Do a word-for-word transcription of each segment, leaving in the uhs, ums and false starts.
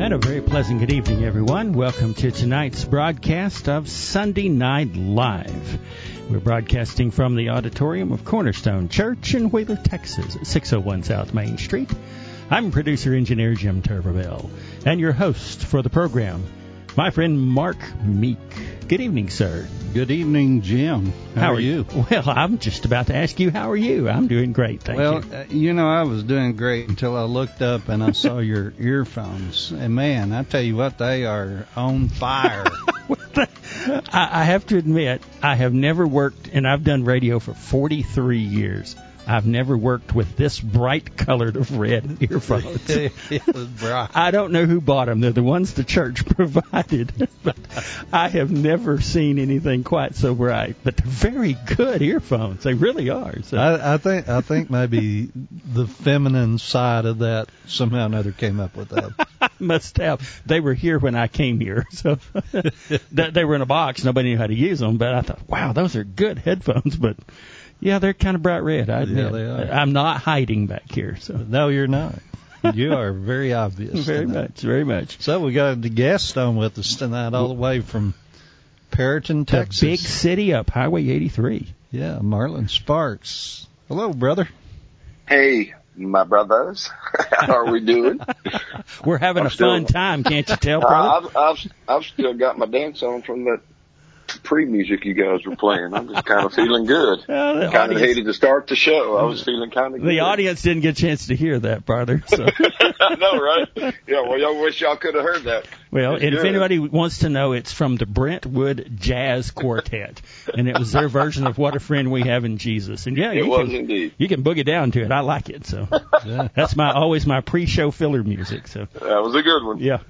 And a very pleasant good evening, everyone. Welcome to tonight's broadcast of Sunday Night Live. We're broadcasting from the auditorium of Cornerstone Church in Wheeler, Texas, at six oh one South Main Street. I'm producer-engineer Jim Turbeville, and your host for the program, my friend Mark Meek. Good evening, sir. Good evening, Jim. How, how are you? Well, I'm just about to ask you, how are you? I'm doing great, thank well, you. Well, uh, you know, I was doing great until I looked up and I saw your earphones. And, man, I tell you what, they are on fire. I, I have to admit, I have never worked, and I've done radio for forty-three years. I've never worked with this bright colored of red earphones. It was bright. I don't know who bought them. They're the ones the church provided. But I have never seen anything quite so bright. But they're very good earphones. They really are. So. I, I think I think maybe the feminine side of that somehow or another came up with that. Must have. They were here when I came here. So they were in a box. Nobody knew how to use them. But I thought, wow, those are good headphones. But yeah, they're kind of bright red, I admit. Yeah, they are. I'm not hiding back here. So no, you're not. You are very obvious. Very tonight. much, very much. So we got a guest on with us tonight all the way from Perryton, Texas. The big city up Highway eighty-three. Yeah, Marlon Sparks. Hello, brother. Hey, my brothers. How are we doing? We're having I'm a still, fun time, can't you tell, brother? I've, I've, I've still got my dance on from that pre-music you guys were playing. I'm just kind of feeling good. Well, kind of hated to start the show. I was feeling kind of good. The audience didn't get a chance to hear that, brother. So. I know, right? Yeah, well, y'all wish y'all could have heard that. Well, and good. If anybody wants to know, it's from the Brentwood Jazz Quartet, and it was their version of What a Friend We Have in Jesus. And yeah, it you was can, indeed. You can boogie down to it. I like it. So yeah. That's my always my pre-show filler music. So that was a good one. Yeah.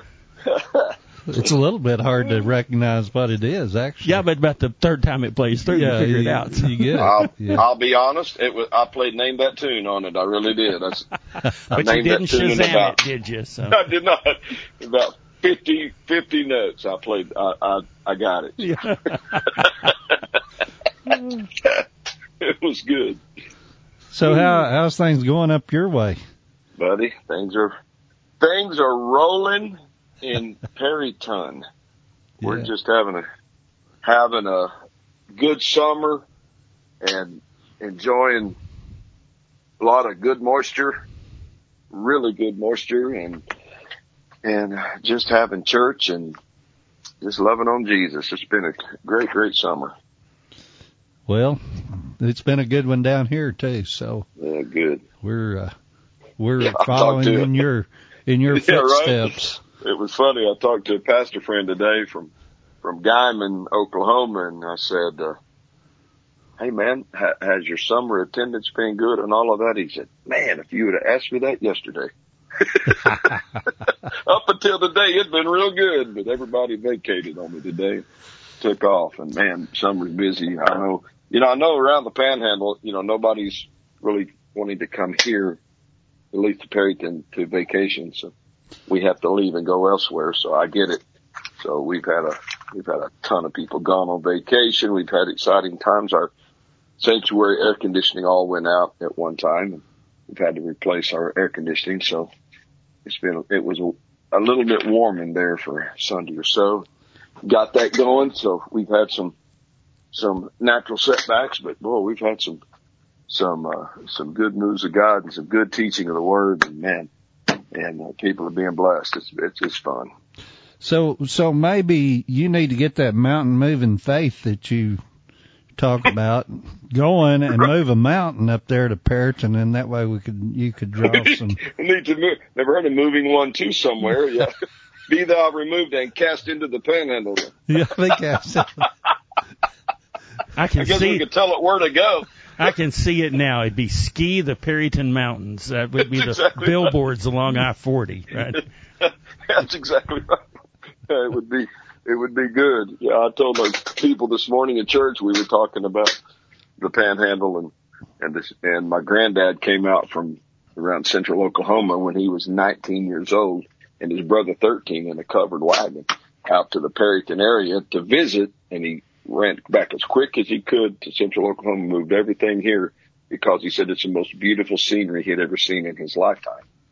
It's a little bit hard to recognize what it is, actually. Yeah, but about the third time it plays through, yeah, you figure you, it out. So. You get it. I'll, yeah. I'll be honest. It was I played Name That Tune on it. I really did. I, I but you didn't Shazam about, it, did you? So. I did not. About fifty, fifty notes I played. I, I, I got it. Yeah. It was good. So how how's things going up your way, buddy? Things are things are rolling. In Perryton, we're yeah. just having a having a good summer and enjoying a lot of good moisture, really good moisture, and and just having church and just loving on Jesus. It's been a great, great summer. Well, it's been a good one down here too. So yeah, good. We're uh, we're yeah, following in your in your yeah, footsteps. Right? It was funny. I talked to a pastor friend today from, from Guyman, Oklahoma, and I said, uh, hey man, ha- has your summer attendance been good and all of that? He said, man, if you would have asked me that yesterday. Up until today, it'd been real good, but everybody vacated on me today, took off, and man, summer's busy. I know, you know, I know around the Panhandle, you know, nobody's really wanting to come here, at least to Perryton, to vacation, so we have to leave and go elsewhere, so I get it. So we've had a we've had a ton of people gone on vacation. We've had exciting times. Our sanctuary air conditioning all went out at one time, and we've had to replace our air conditioning. So it's been it was a, a little bit warm in there for Sunday or so. Got that going. So we've had some some natural setbacks, but boy, we've had some some uh, some good moves of God and some good teaching of the Word, and man. And uh, people are being blessed. It's, it's it's fun. So so maybe you need to get that mountain moving faith that you talk about going and move a mountain up there to Perryton, and that way we could you could draw some. We need to move. Never heard of moving one to somewhere. Yeah, be thou removed and cast into the Panhandle. Yeah, they cast it. I can I guess see. we could tell it where to go. I can see it now. It'd be ski the Perryton Mountains. That would be That's the exactly billboards right. along I forty, right? That's exactly right. It would be, it would be good. Yeah, I told my people this morning at church, we were talking about the Panhandle, and, and this, and my granddad came out from around central Oklahoma when he was nineteen years old, and his brother thirteen, in a covered wagon out to the Perryton area to visit, and he ran back as quick as he could to central Oklahoma, moved everything here because he said it's the most beautiful scenery he had ever seen in his lifetime.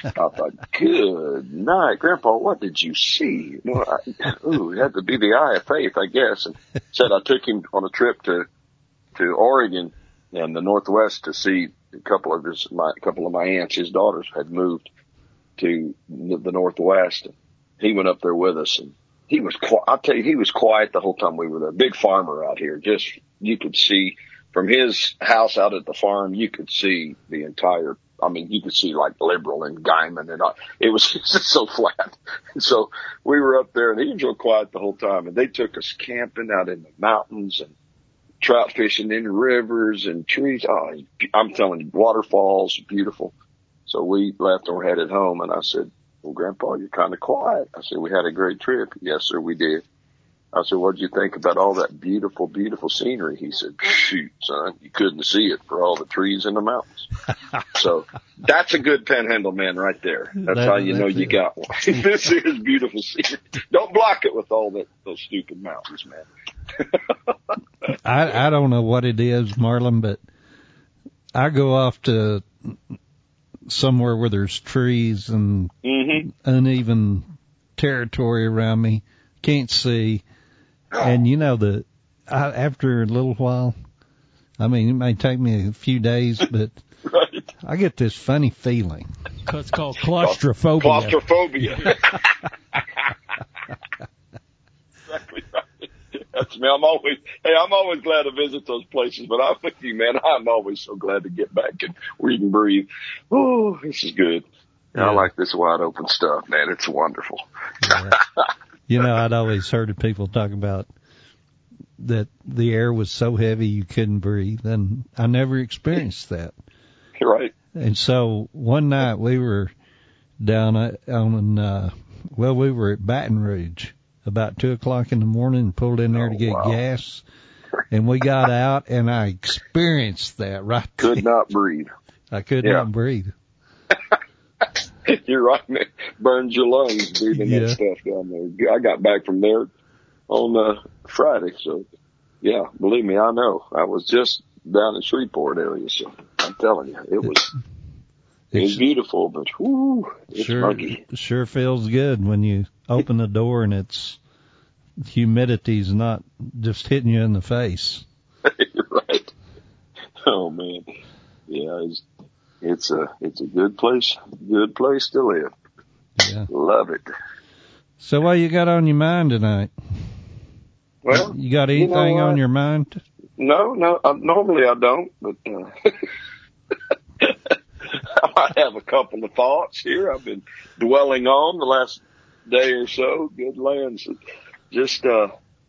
I thought, good night, Grandpa, what did you see? No, I, ooh, it had to be the eye of faith, I guess. And said I took him on a trip to, to Oregon and the Northwest to see a couple of his, my, a couple of my aunts. His daughters had moved to the Northwest. He went up there with us, and he was quiet. I'll tell you, he was quiet the whole time we were there. Big farmer out here. Just, you could see from his house out at the farm, you could see the entire, I mean, you could see like Liberal and Guyman and all. It was just so flat. And so we were up there, and he was real quiet the whole time. And they took us camping out in the mountains and trout fishing in rivers and trees. Oh, I'm telling you, waterfalls, beautiful. So we left and we're headed home, and I said, well, Grandpa, you're kind of quiet. I said, we had a great trip. Yes, sir, we did. I said, what did you think about all that beautiful, beautiful scenery? He said, shoot, son, you couldn't see it for all the trees in the mountains. So that's a good Panhandle man right there. That's that, how you know you it. got one. This is beautiful scenery. Don't block it with all that, those stupid mountains, man. I, I don't know what it is, Marlon, but I go off to somewhere where there's trees and mm-hmm. uneven territory around me, can't see. And you know, the I, after a little while, I mean, it may take me a few days, but right. I get this funny feeling. It's called claustrophobia. Claustrophobia. Exactly right. That's me. I'm always, hey, I'm always glad to visit those places, but I'm with you, man. I'm always so glad to get back and where you can breathe. Oh, this is good. Yeah. I like this wide open stuff, man. It's wonderful. Yeah. You know, I'd always heard of people talk about that the air was so heavy you couldn't breathe, and I never experienced that. Right. And so one night we were down on, uh, well, we were at Baton Rouge about two o'clock in the morning and pulled in there oh, to get wow. gas, and we got out, and I experienced that right Could there. not breathe. I could yeah. not breathe. You're right, man. Burns your lungs breathing yeah. that stuff down there. I got back from there on uh, Friday, so yeah, believe me, I know. I was just down in Shreveport area, so I'm telling you, it was it was beautiful, but whoo, it's sure, muggy. Sure feels good when you open the door and it's humidity's not just hitting you in the face. Right. Oh man, yeah, it's. It's a, it's a good place, good place to live. Yeah. Love it. So what you got on your mind tonight? Well, you got anything you know on your mind? No, no, uh, normally I don't, but, uh, I might have a couple of thoughts here I've been dwelling on the last day or so. Good lands. Just, uh,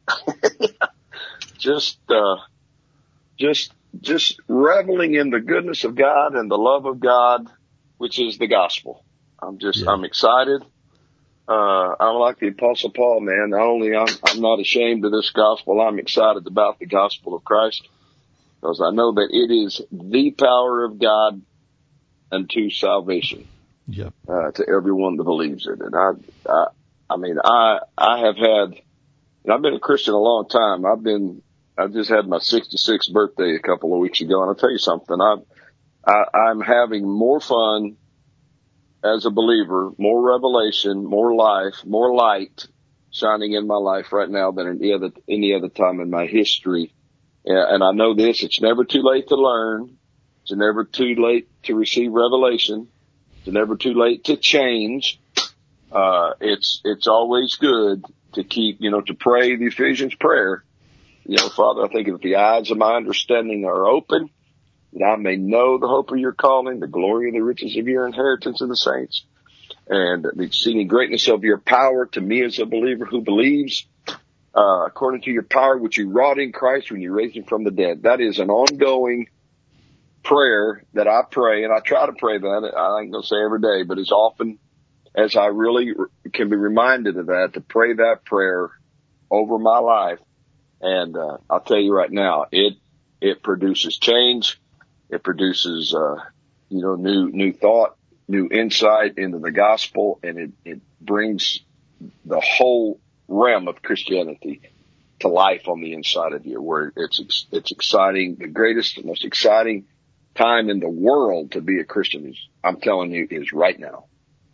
just, uh, just, just reveling in the goodness of God and the love of God, which is the gospel. I'm just, yeah. I'm excited. Uh, I'm like the Apostle Paul, man. Not only I'm, I'm not ashamed of this gospel, I'm excited about the gospel of Christ because I know that it is the power of God unto salvation. Yep. Uh, to everyone that believes it. And I, I, I mean, I, I have had, and I've been a Christian a long time. I've been, I just had my sixty-sixth birthday a couple of weeks ago, and I'll tell you something. I'm, I, I'm having more fun as a believer, more revelation, more life, more light shining in my life right now than any other any other time in my history. And I know this: it's never too late to learn. It's never too late to receive revelation. It's never too late to change. Uh, it's it's always good to keep, you know, to pray the Ephesians prayer. You know, Father, I think if the eyes of my understanding are open, that I may know the hope of your calling, the glory of the riches of your inheritance in the saints, and the exceeding greatness of your power to me as a believer who believes, uh, according to your power which you wrought in Christ when you raised him from the dead. That is an ongoing prayer that I pray, and I try to pray that. I ain't going to say every day, but as often as I really can be reminded of that, to pray that prayer over my life. And, uh, I'll tell you right now, it, it produces change. It produces, uh, you know, new, new thought, new insight into the gospel, and it, it brings the whole realm of Christianity to life on the inside of you, where it's, it's exciting. The greatest, most exciting time in the world to be a Christian is, I'm telling you, is right now.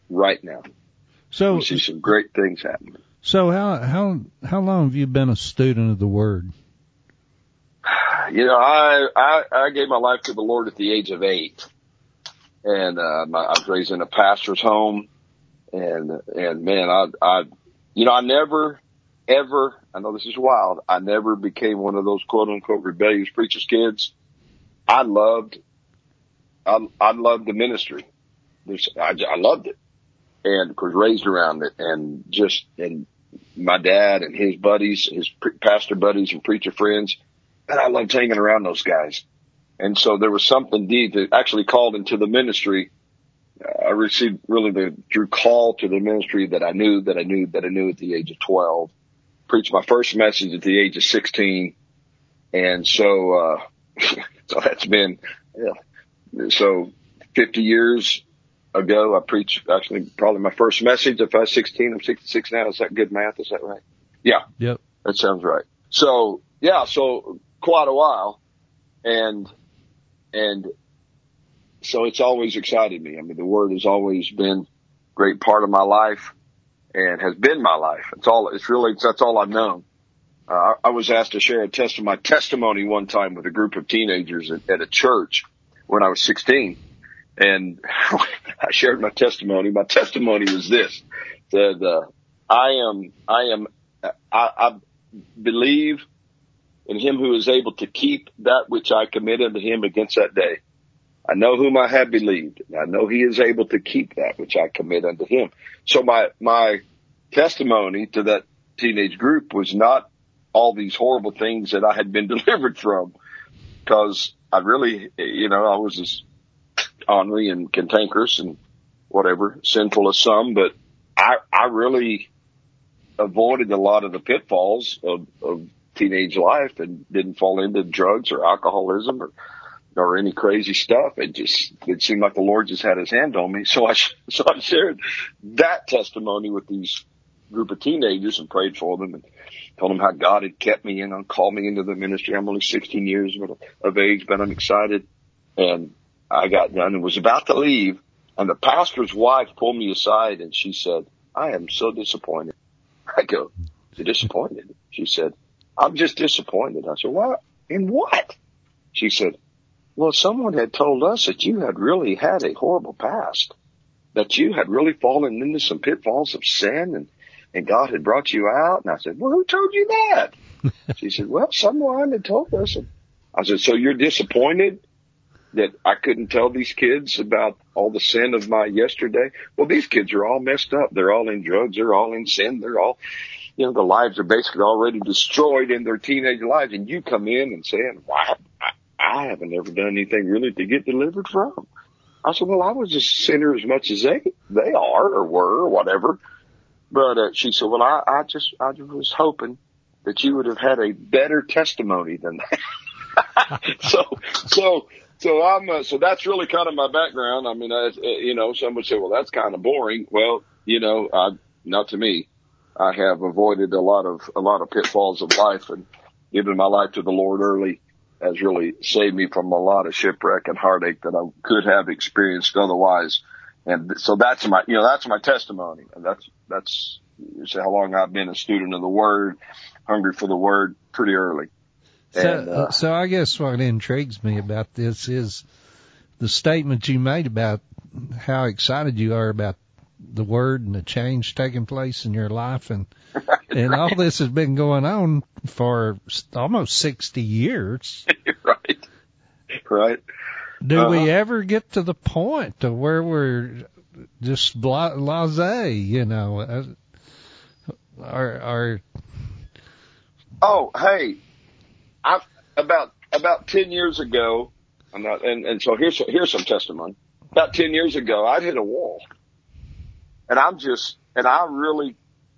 right now. So we see some great things happening. So how how how long have you been a student of the Word? You know, I I, I gave my life to the Lord at the age of eight, and uh, my, I was raised in a pastor's home, and and man, I I you know I never ever I know this is wild. I never became one of those quote unquote rebellious preacher's kids. I loved I I loved the ministry. There's, I I loved it, and was raised around it, and just and my dad and his buddies, his pre- pastor buddies and preacher friends. And I loved hanging around those guys. And so there was something deep that actually called into the ministry. Uh, I received really the true call to the ministry that I knew, that I knew, that I knew at the age of twelve. Preached my first message at the age of sixteen. And so, uh, so that's been, yeah. So fifty years ago, I preached actually probably my first message. If I was sixteen, I'm sixty-six now. Is that good math? Is that right? Yeah. Yep. That sounds right. So, yeah, so quite a while. And, and so it's always excited me. I mean, the Word has always been a great part of my life and has been my life. It's all, it's really, that's all I've known. Uh, I was asked to share a test of my testimony one time with a group of teenagers at, at a church when I was sixteen. And I shared my testimony. My testimony was this, that, uh, I am, I am, I, I believe in him who is able to keep that which I committed to him against that day. I know whom I have believed, and I know he is able to keep that which I commit unto him. So my, my testimony to that teenage group was not all these horrible things that I had been delivered from, because I really, you know, I was as ornery and cantankerous and whatever, sinful as some, but I, I really avoided a lot of the pitfalls of, of teenage life and didn't fall into drugs or alcoholism or, or any crazy stuff. It just, it seemed like the Lord just had his hand on me. So I, so I shared that testimony with these group of teenagers and prayed for them and told them how God had kept me and called me into the ministry. I'm only sixteen years of age, but I'm excited. And I got done and was about to leave, and the pastor's wife pulled me aside and she said, I am so disappointed. I go, you're disappointed? She said, I'm just disappointed. I said, what? In what? She said, well, someone had told us that you had really had a horrible past, that you had really fallen into some pitfalls of sin and, and God had brought you out. And I said, well, who told you that? She said, well, someone had told us. And I said, so you're disappointed that I couldn't tell these kids about all the sin of my yesterday? Well, these kids are all messed up. They're all in drugs. They're all in sin. They're all, you know, their lives are basically already destroyed in their teenage lives. And you come in and saying, wow, I, I haven't ever done anything really to get delivered from. I said, well, I was a sinner as much as they, they are or were or whatever. But, uh, she said, well, I, I just, I was hoping that you would have had a better testimony than that. so, so, So I'm, uh, so that's really kind of my background. I mean, I, you know, some would say, well, that's kind of boring. Well, you know, I, not to me. I have avoided a lot of, a lot of pitfalls of life, and giving my life to the Lord early has really saved me from a lot of shipwreck and heartache that I could have experienced otherwise. And so that's my, you know, that's my testimony. And that's, that's how long I've been a student of the Word, hungry for the Word pretty early. So, and, uh, so I guess what intrigues me about this is the statement you made about how excited you are about the Word and the change taking place in your life, and and all this has been going on for almost sixty years. Right, right. Do uh-huh. we ever get to the point to where we're just blasé, you know? Or, or oh, hey. I about about ten years ago, I'm not, and and so here's here's some testimony. About ten years ago, I'd hit a wall, and I'm just, and I really,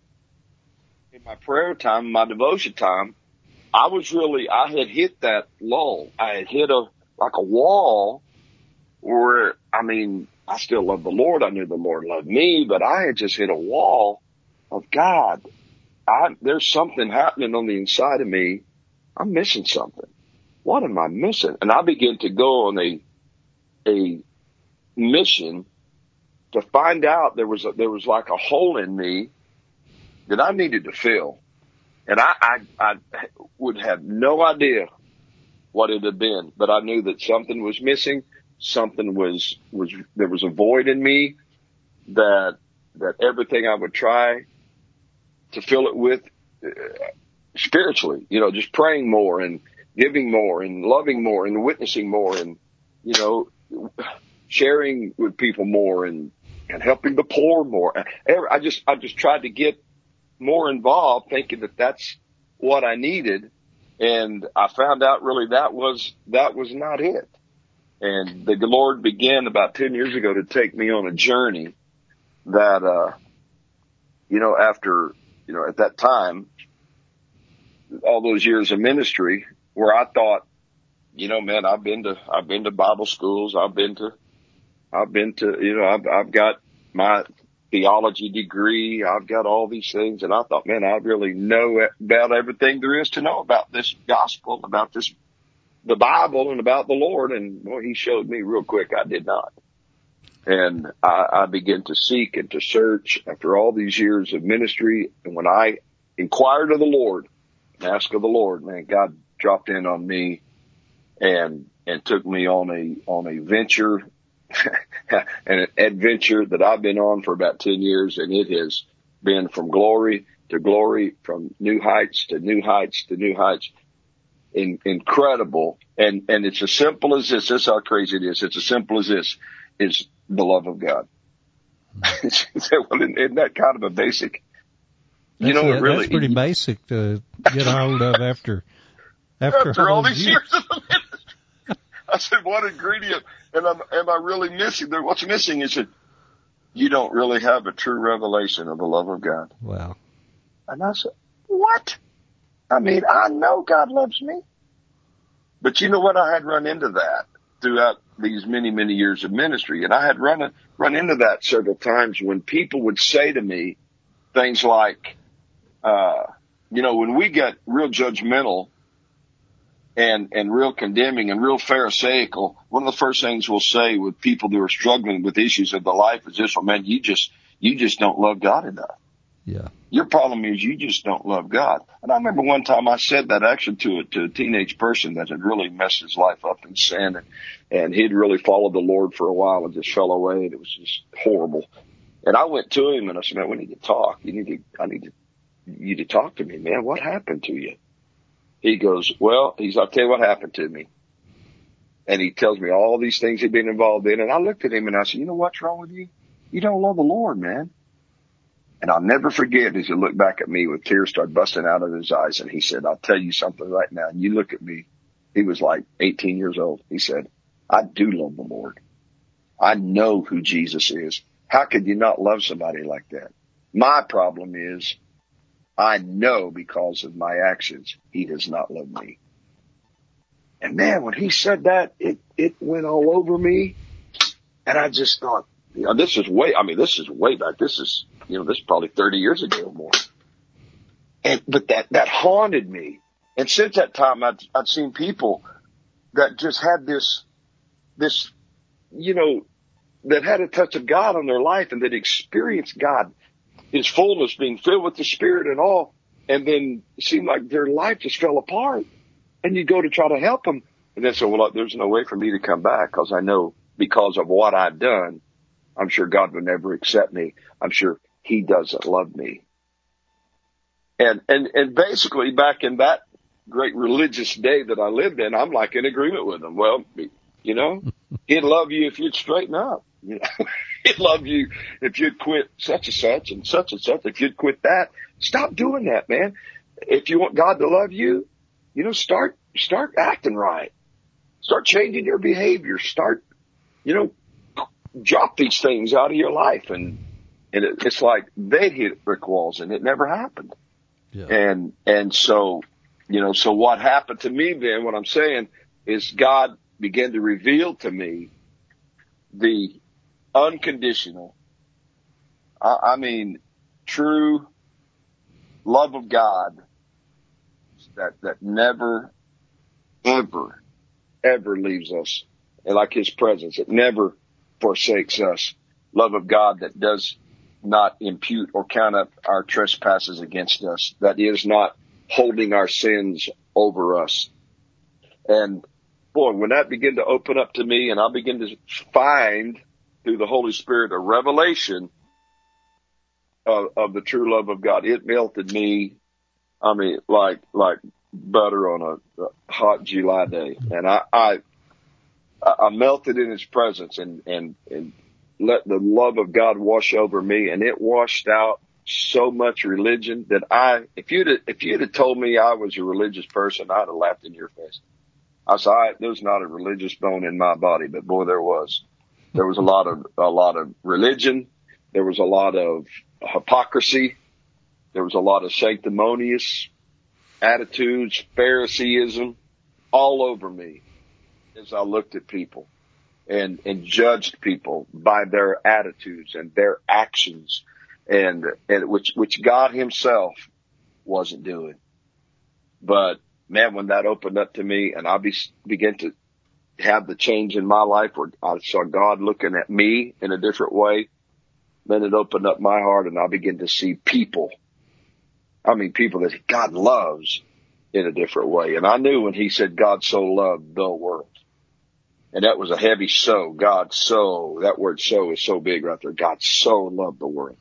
in my prayer time, my devotion time, I was really, I had hit that lull. I had hit a like a wall where, I mean, I still love the Lord. I knew the Lord loved me, but I had just hit a wall of God. I there's something happening on the inside of me. I'm missing something. What am I missing? And I began to go on a, a mission to find out there was a, there was like a hole in me that I needed to fill. And I, I, I would have no idea what it had been, but I knew that something was missing. Something was, was, there was a void in me that, that everything I would try to fill it with uh, spiritually, you know, just praying more and giving more and loving more and witnessing more and, you know, sharing with people more and, and helping the poor more. I just, I just tried to get more involved, thinking that that's what I needed. And I found out really that was, that was not it. And the Lord began about ten years ago to take me on a journey that, uh, you know, after, you know, at that time, all those years of ministry where I thought, you know, man, I've been to, I've been to Bible schools. I've been to, I've been to, you know, I've, I've got my theology degree. I've got all these things. And I thought, man, I really know about everything there is to know about this gospel, about this, the Bible and about the Lord. And boy, he showed me real quick I did not. And I, I began to seek and to search after all these years of ministry. And when I inquired of the Lord and asked of the Lord, man, God dropped in on me and, and took me on a, on a venture, an adventure that I've been on for about ten years. And it has been from glory to glory, from new heights to new heights to new heights. In, incredible. And, and it's as simple as this. This is how crazy it is. It's as simple as this is the love of God. Well, isn't that kind of a basic? You That's know, a, it really, that's pretty you, basic to get a hold of after, after, after all these years. years of the ministry. I said, what ingredient? And I'm, am I really missing? What's missing is that you don't really have a true revelation of the love of God. Wow. And I said, what? I mean, I know God loves me. But you know what? I had run into that throughout these many, many years of ministry. And I had run, run into that several times when people would say to me things like, uh, you know, when we get real judgmental and, and real condemning and real pharisaical, one of the first things we'll say with people who are struggling with issues of the life is this: well, man, you just, you just don't love God enough. Yeah. Your problem is you just don't love God. And I remember one time I said that actually to a, to a teenage person that had really messed his life up in sin, and, and he'd really followed the Lord for a while and just fell away, and it was just horrible. And I went to him and I said, man, we need to talk. You need to, I need to, you to talk to me, man. What happened to you? He goes, well, he's, I'll tell you what happened to me. And he tells me all these things he'd been involved in. And I looked at him and I said, you know what's wrong with you? You don't love the Lord, man. And I'll never forget as he looked back at me with tears started busting out of his eyes. And he said, I'll tell you something right now. And you look at me. He was like eighteen years old. He said, I do love the Lord. I know who Jesus is. How could you not love somebody like that? My problem is I know because of my actions, he does not love me. And man, when he said that, it, it went all over me. And I just thought, you know, this is way, I mean, this is way back. This is, you know, this is probably thirty years ago or more. And, but that, that haunted me. And since that time, I'd, I'd seen people that just had this, this, you know, that had a touch of God on their life and that experienced God, his fullness, being filled with the Spirit and all. And then it seemed like their life just fell apart. And you go to try to help them. And then say, well, there's no way for me to come back because I know because of what I've done, I'm sure God would never accept me. I'm sure he doesn't love me. And, and, and basically back in that great religious day that I lived in, I'm like in agreement with him. Well, you know, he'd love you if you'd straighten up. You know, he'd love you if you'd quit such and such and such and such. If you'd quit that, stop doing that, man. If you want God to love you, you know, start, start acting right. Start changing your behavior. Start, you know, drop these things out of your life. And, and it, it's like they hit brick walls and it never happened. Yeah. And, and so, you know, so what happened to me then, what I'm saying is God began to reveal to me the unconditional, I, I mean, true love of God that, that never, ever, ever leaves us. And like his presence, it never forsakes us. love of God that does not impute or count up our trespasses against us, that is not holding our sins over us. And boy, when that began to open up to me and I began to find through the Holy Spirit a revelation of, of the true love of God, it melted me. I mean, like, like butter on a, a hot July day. And I, I, I melted in his presence and, and, and let the love of God wash over me. And it washed out so much religion that I, if you'd, if you'd have told me I was a religious person, I'd have laughed in your face. I said, I, there's not a religious bone in my body, but boy, there was. There was a lot of, a lot of religion. There was a lot of hypocrisy. There was a lot of sanctimonious attitudes, Phariseeism all over me as I looked at people and, and judged people by their attitudes and their actions and, and which, which God himself wasn't doing. But man, when that opened up to me and I be, began to have the change in my life where I saw God looking at me in a different way, then it opened up my heart and I began to see people. I mean, people that God loves in a different way. And I knew when he said God so loved the world. And that was a heavy so. God so, that word so is so big right there. God so loved the world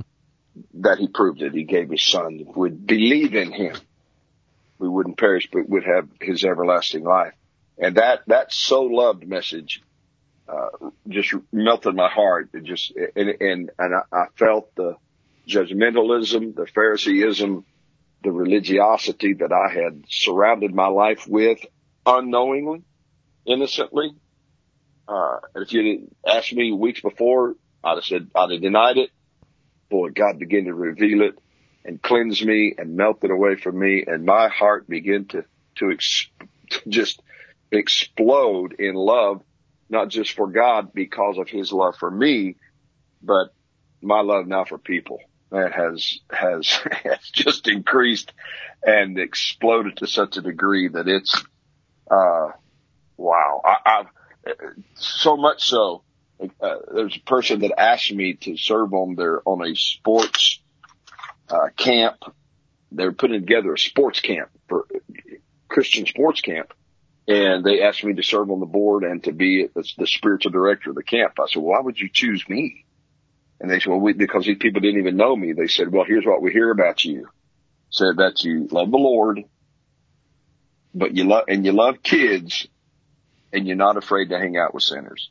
that he proved it. He gave his son. If we'd believe in him, we wouldn't perish, but would have his everlasting life. And that, that so loved message, uh, just melted my heart. It just, and, and, and I, I felt the judgmentalism, the Phariseeism, the religiosity that I had surrounded my life with unknowingly, innocently. Uh, and if you'd asked me weeks before, I'd have said, I'd have denied it. Boy, God began to reveal it and cleanse me and melt it away from me. And my heart began to, to ex- just explode in love, not just for God because of his love for me, but my love now for people. That has, has, has just increased and exploded to such a degree that it's, uh, wow. I, I've, so much so, uh, there's a person that asked me to serve on their, on a sports, uh, camp. They were putting together a sports camp for Christian sports camp. And they asked me to serve on the board and to be the, the spiritual director of the camp. I said, well, why would you choose me? And they said, well, we, because these people didn't even know me. They said, well, here's what we hear about you. Said that you love the Lord, but you love, and you love kids, and you're not afraid to hang out with sinners.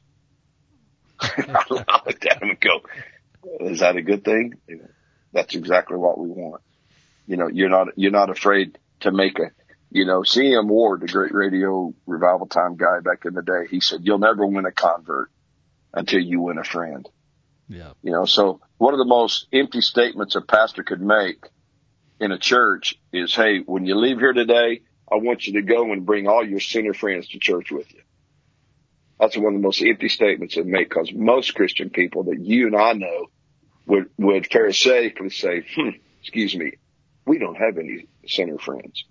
I look at them and go, is that a good thing? You know, that's exactly what we want. You know, you're not, you're not afraid to make a, you know, C M Ward, the great radio revival time guy back in the day, he said, you'll never win a convert until you win a friend. Yeah. You know, so one of the most empty statements a pastor could make in a church is, hey, when you leave here today, I want you to go and bring all your sinner friends to church with you. That's one of the most empty statements to make, because most Christian people that you and I know would, would pharisaical say, hmm, excuse me, we don't have any sinner friends.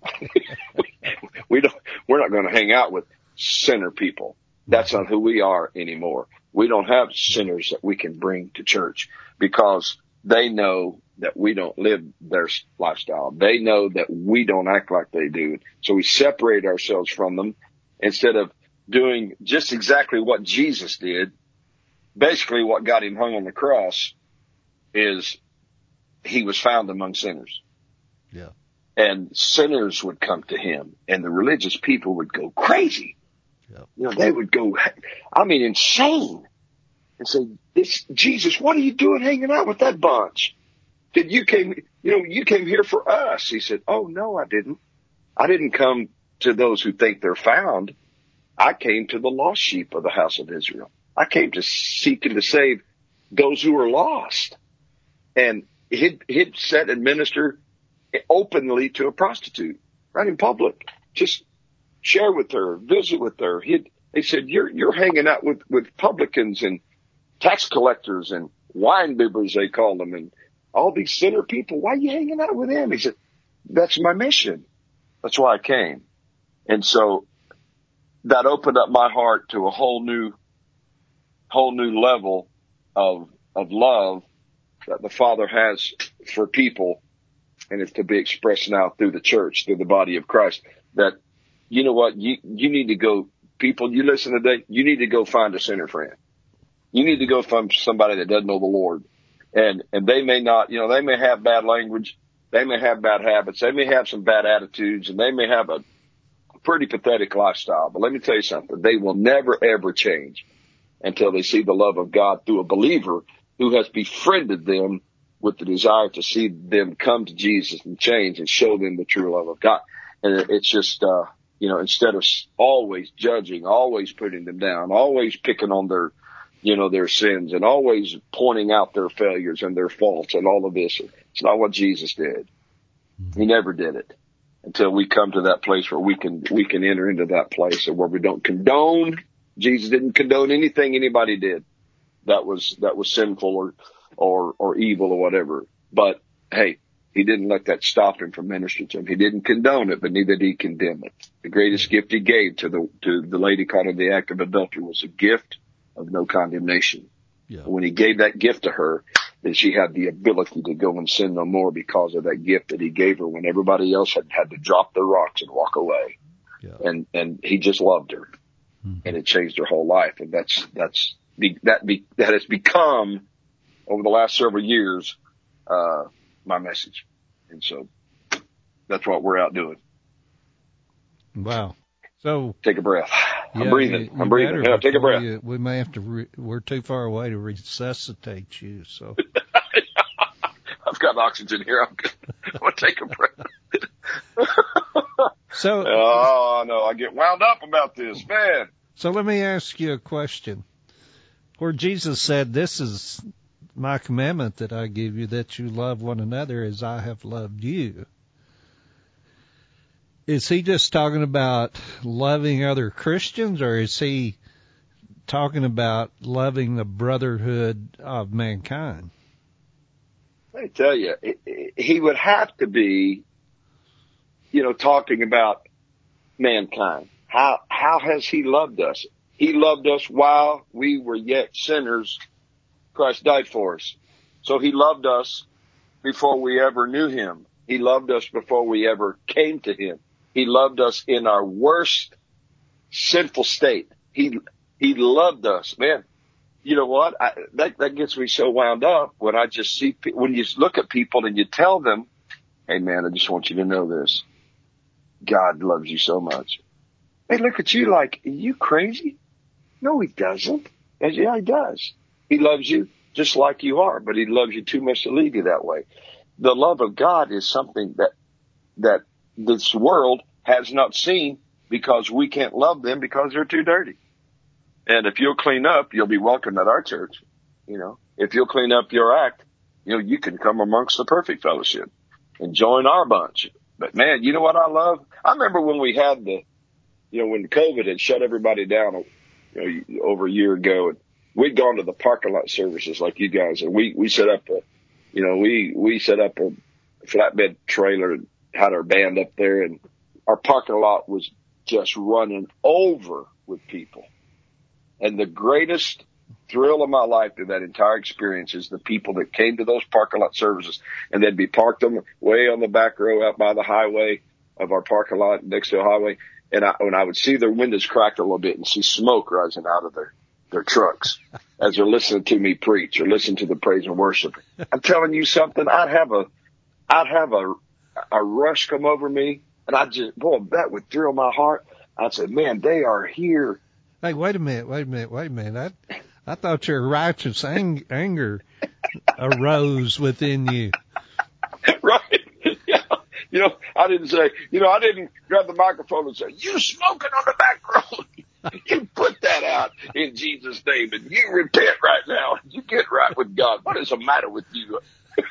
we don't, we're not going to hang out with sinner people. That's not who we are anymore. We don't have sinners that we can bring to church because they know that we don't live their lifestyle. They know that we don't act like they do. So we separate ourselves from them instead of doing just exactly what Jesus did. Basically what got him hung on the cross is he was found among sinners. Yeah. And sinners would come to him and the religious people would go crazy. Yep. You know, they would go, I mean, insane and say, this, Jesus, what are you doing hanging out with that bunch? Did you came, you know, you came here for us. He said, oh, no, I didn't. I didn't come to those who think they're found. I came to the lost sheep of the house of Israel. I came to seek and to save those who are lost. And he'd, he'd sit and minister openly to a prostitute right in public. Just share with her, visit with her. He, they said, you're, you're hanging out with, with publicans and tax collectors and wine bibbers, they call them, and all these sinner people. Why are you hanging out with them? He said, that's my mission. That's why I came. And so that opened up my heart to a whole new, whole new level of of love that the Father has for people, and it's to be expressed now through the church, through the body of Christ, that, you know what, you, you need to go, people, you listen today, you need to go find a sinner friend. You need to go find somebody that doesn't know the Lord. And, and they may not, you know, they may have bad language. They may have bad habits. They may have some bad attitudes, and they may have a pretty pathetic lifestyle. But let me tell you something. They will never, ever change until they see the love of God through a believer who has befriended them with the desire to see them come to Jesus and change and show them the true love of God. And it's just, uh, you know, instead of always judging, always putting them down, always picking on their, you know, their sins, and always pointing out their failures and their faults and all of this. It's not what Jesus did. He never did it until we come to that place where we can, we can enter into that place and where we don't condone. Jesus didn't condone anything anybody did that was, that was sinful or, or, or evil or whatever. But hey, he didn't let that stop him from ministering to him. He didn't condone it, but neither did he condemn it. The greatest gift he gave to the, to the lady caught in the act of adultery was a gift of no condemnation. Yeah. When he gave that gift to her, then she had the ability to go and sin no more because of that gift that he gave her when everybody else had had to drop their rocks and walk away. Yeah. And, and he just loved her. Mm-hmm. And it changed her whole life. And that's, that's, be, that be, that has become over the last several years, uh, my message. And so that's what we're out doing. Wow. So take a breath. Yeah, I'm breathing. You, I'm breathing. Yeah, take a breath. You, we may have to, re, we're too far away to resuscitate you. So I've got oxygen here. I'm good. I'm going to take a breath. So, oh no, I get wound up about this, man. So let me ask you a question. Where Jesus said, "This is my commandment that I give you, that you love one another as I have loved you." Is he just talking about loving other Christians, or is he talking about loving the brotherhood of mankind? I tell you, he would have to be, you know, talking about mankind. How, how has he loved us? He loved us while we were yet sinners. Christ died for us. So he loved us before we ever knew him. He loved us before we ever came to him. He loved us in our worst sinful state. He, he loved us, man. You know what? I, that, that gets me so wound up when I just see, when you look at people and you tell them, "Hey man, I just want you to know this. God loves you so much." They look at you like, "Are you crazy?" No, he doesn't. And yeah, he does. He loves you just like you are, but he loves you too much to leave you that way. The love of God is something that, that this world has not seen because we can't love them because they're too dirty. And if you'll clean up, you'll be welcome at our church. You know, if you'll clean up your act, you know, you can come amongst the perfect fellowship and join our bunch. But man, you know what I love? I remember when we had the, you know, when COVID had shut everybody down, you know, over a year ago, and we'd gone to the parking lot services like you guys, and we, we set up a, you know, we, we set up a flatbed trailer and had our band up there, and our parking lot was just running over with people. And the greatest thrill of my life through that entire experience is the people that came to those parking lot services, and they'd be parked on the way on the back row out by the highway of our parking lot next to the highway. And I, when I would see their windows cracked a little bit and see smoke rising out of their, their trucks as they're listening to me preach or listen to the praise and worship. I'm telling you something, I'd have a, I'd have a, a rush come over me, and I just, boy, that would thrill my heart. I'd say, man, they are here. Hey, wait a minute, wait a minute, wait a minute. I, I thought your righteous ang- anger arose within you. Right. Yeah. You know, I didn't say, you know, I didn't grab the microphone and say, "You smoking on the back road. You put that out in Jesus' name, and you repent right now. You get right with God. What is the matter with you?"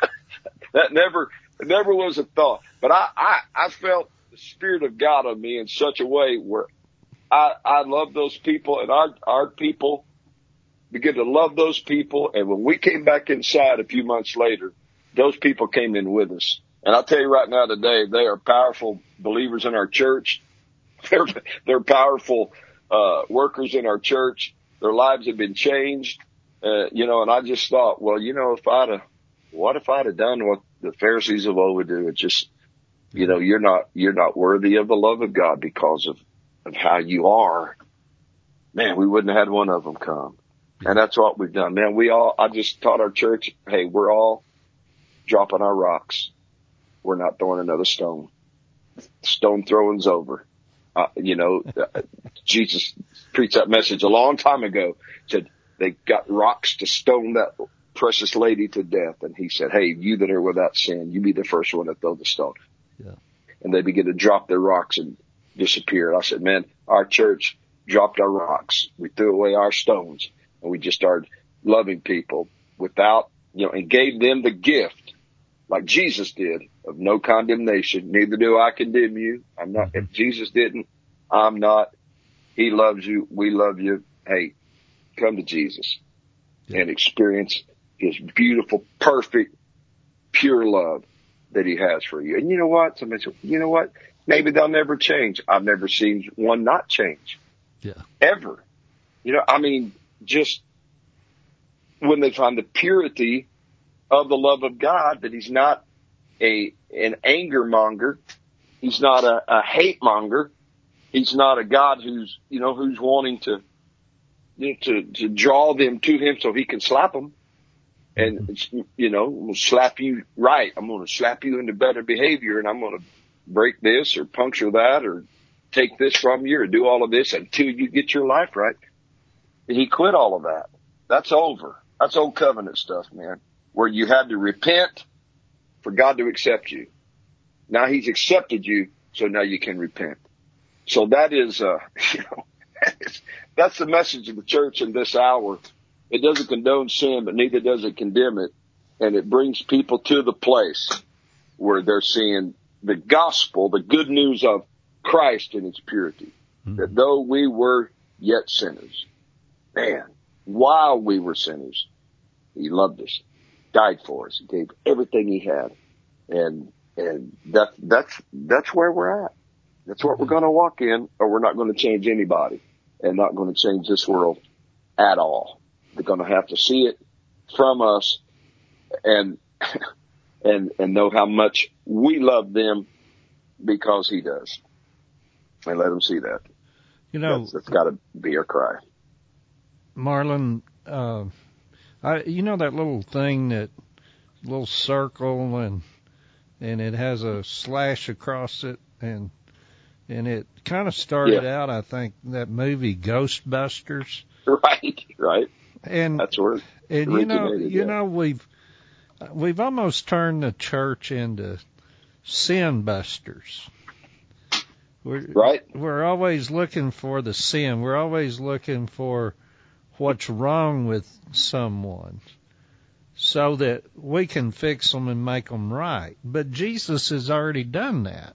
That never, never was a thought. But I, I, I felt the Spirit of God on me in such a way where I, I love those people, and our, our people began to love those people. And when we came back inside a few months later, those people came in with us. And I'll tell you right now today, they are powerful believers in our church. They're, they're powerful, uh, workers in our church. Their lives have been changed. Uh, you know, and I just thought, well, you know, if I'd have, what if I'd have done what the Pharisees of old would do? It just, you know, you're not, you're not worthy of the love of God because of, of how you are. Man, we wouldn't have had one of them come. And that's what we've done. Man, we all, I just taught our church, hey, we're all dropping our rocks. We're not throwing another stone. Stone throwing's over. Uh, you know, uh, Jesus preached that message a long time ago. Said they got rocks to stone that precious lady to death. And he said, hey, you that are without sin, you be the first one to throw the stone. Yeah. And they begin to drop their rocks and disappear. I said, man, our church dropped our rocks. We threw away our stones. And we just started loving people without, you know, and gave them the gift, like Jesus did, of no condemnation. Neither do I condemn you. I'm not, if Jesus didn't, I'm not. He loves you. We love you. Hey, come to Jesus yeah. and experience his beautiful, perfect, pure love that he has for you. And you know what? Somebody said, you know what? Maybe they'll never change. I've never seen one not change. Yeah. Ever. You know, I mean, just when they find the purity of the love of God, that he's not a an anger monger, he's not a, a hate monger, he's not a God who's you know who's wanting to you know, to to draw them to him so he can slap them, and mm-hmm. you know we'll slap you right. I'm going to slap you into better behavior, and I'm going to break this or puncture that or take this from you or do all of this until you get your life right. And he quit all of that. That's over. That's old covenant stuff, man, where you had to repent for God to accept you. Now he's accepted you, so now you can repent. So that is, uh, you know, that's the message of the church in this hour. It doesn't condone sin, but neither does it condemn it. And it brings people to the place where they're seeing the gospel, the good news of Christ in its purity. Mm-hmm. That though we were yet sinners, man, while we were sinners, he loved us, died for us, gave everything he had. And, and that, that's, that's where we're at. That's what we're going to walk in, or we're not going to change anybody and not going to change this world at all. They're going to have to see it from us and, and, and know how much we love them because he does. And let them see that. You know, that's, that's got to be our cry. Marlon, uh, I, you know that little thing, that little circle, and and it has a slash across it, and and it kind of started yeah. out, I think, that movie Ghostbusters. Right, right. And that's where it and you know, you yeah. know, we've we've almost turned the church into sin busters. We're, right. We're always looking for the sin. We're always looking for what's wrong with someone so that we can fix them and make them right. But Jesus has already done that.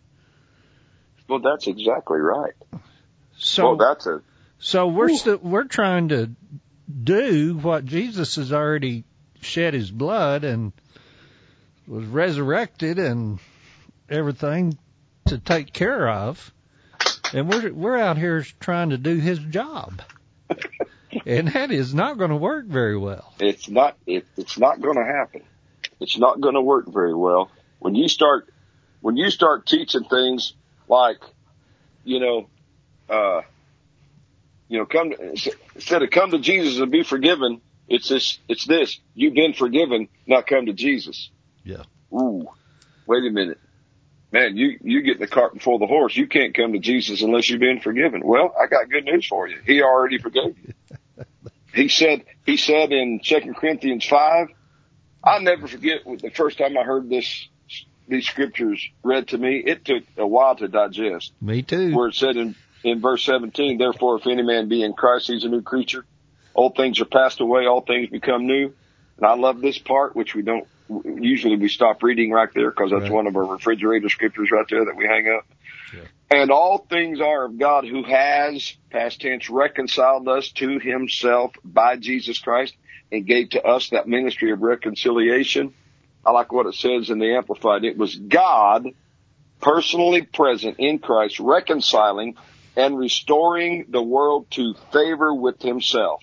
Well, that's exactly right. So well, that's a so we're st- we're trying to do what Jesus has already shed his blood and was resurrected and everything to take care of, and we're we're out here trying to do his job. And that is not going to work very well. It's not. It, it's not going to happen. It's not going to work very well when you start when you start teaching things like, you know, uh, you know, come to, instead of come to Jesus and be forgiven. It's this. It's this. You've been forgiven. Now come to Jesus. Yeah. Ooh. Wait a minute. Man, you, you get the cart before the horse. You can't come to Jesus unless you've been forgiven. Well, I got good news for you. He already forgave you. He said, he said in Second Corinthians five, I'll never forget the first time I heard this, these scriptures read to me. It took a while to digest. Me too. Where it said in, in verse seventeen, therefore, if any man be in Christ, he's a new creature. Old things are passed away. All things become new. And I love this part, which we don't, usually we stop reading right there because that's right. One of our refrigerator scriptures right there that we hang up. Sure. And all things are of God, who has, past tense, reconciled us to himself by Jesus Christ and gave to us that ministry of reconciliation. I like what it says in the Amplified. It was God personally present in Christ, reconciling and restoring the world to favor with himself,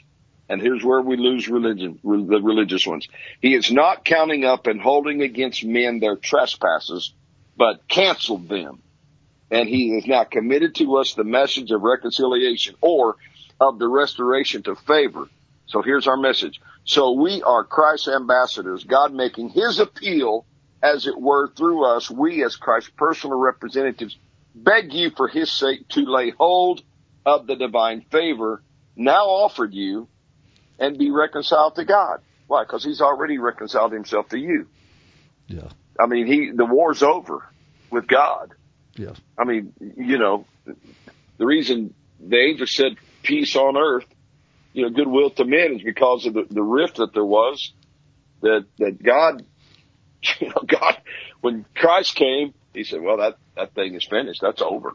And here's where we lose religion, the religious ones. He is not counting up and holding against men their trespasses, but canceled them. And he has now committed to us the message of reconciliation, or of the restoration to favor. So here's our message. So we are Christ's ambassadors, God making his appeal, as it were, through us. We, as Christ's personal representatives, beg you for his sake to lay hold of the divine favor now offered you and be reconciled to God. Why? Because he's already reconciled himself to you. Yeah. I mean, he, the war's over with God. Yeah. I mean, you know, the reason the angel said peace on earth, you know, goodwill to men, is because of the, the rift that there was, that, that God, you know, God, when Christ came, he said, well, that, that thing is finished. That's over.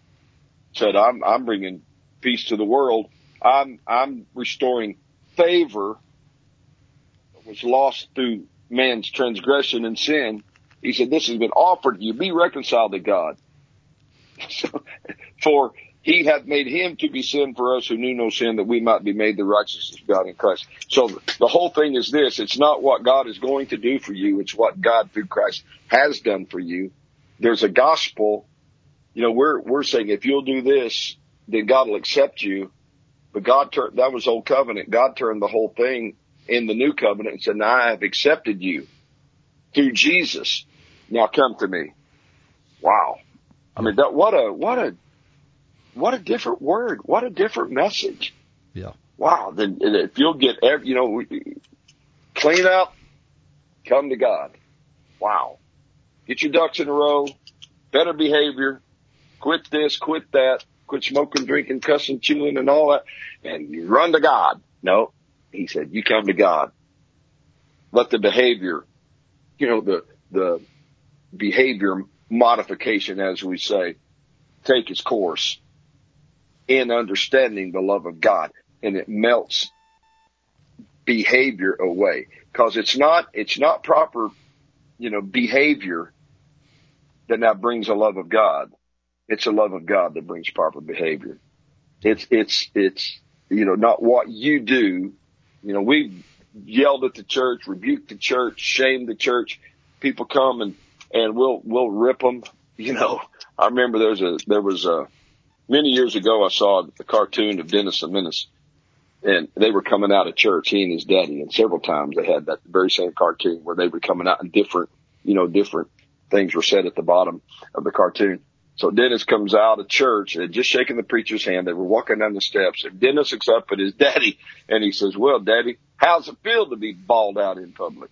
Said, I'm, I'm bringing peace to the world. I'm, I'm restoring favor that was lost through man's transgression and sin. He said, this has been offered to you. Be reconciled to God. So, for he hath made him to be sin for us who knew no sin, that we might be made the righteousness of God in Christ. So the whole thing is this. It's not what God is going to do for you. It's what God through Christ has done for you. There's a gospel. You know, we're, we're saying if you'll do this, then God will accept you. But God turned, that was old covenant. God turned the whole thing in the new covenant and said, now I have accepted you through Jesus. Now come to me. Wow. I mean, that, what a, what a, what a different word. What a different message. Yeah. Wow. Then if you'll get every, you know, clean up, come to God. Wow. Get your ducks in a row, better behavior, quit this, quit that, quit smoking, drinking, cussing, chewing and all that, and you run to God. No, he said, you come to God. Let the behavior, you know, the, the behavior modification, as we say, take its course in understanding the love of God, and it melts behavior away, because it's not, it's not proper, you know, behavior that now brings a love of God. It's a love of God that brings proper behavior. It's, it's, it's, you know, not what you do. You know, we yelled at the church, rebuked the church, shamed the church. People come and, and we'll, we'll rip them. You know, I remember there was a, there was a, many years ago I saw a cartoon of Dennis and Menace, and they were coming out of church, he and his daddy, and several times they had that very same cartoon where they were coming out and different, you know, different things were said at the bottom of the cartoon. So Dennis comes out of church and just shaking the preacher's hand. They were walking down the steps, and Dennis looks up at his daddy and he says, well, Daddy, how's it feel to be bawled out in public?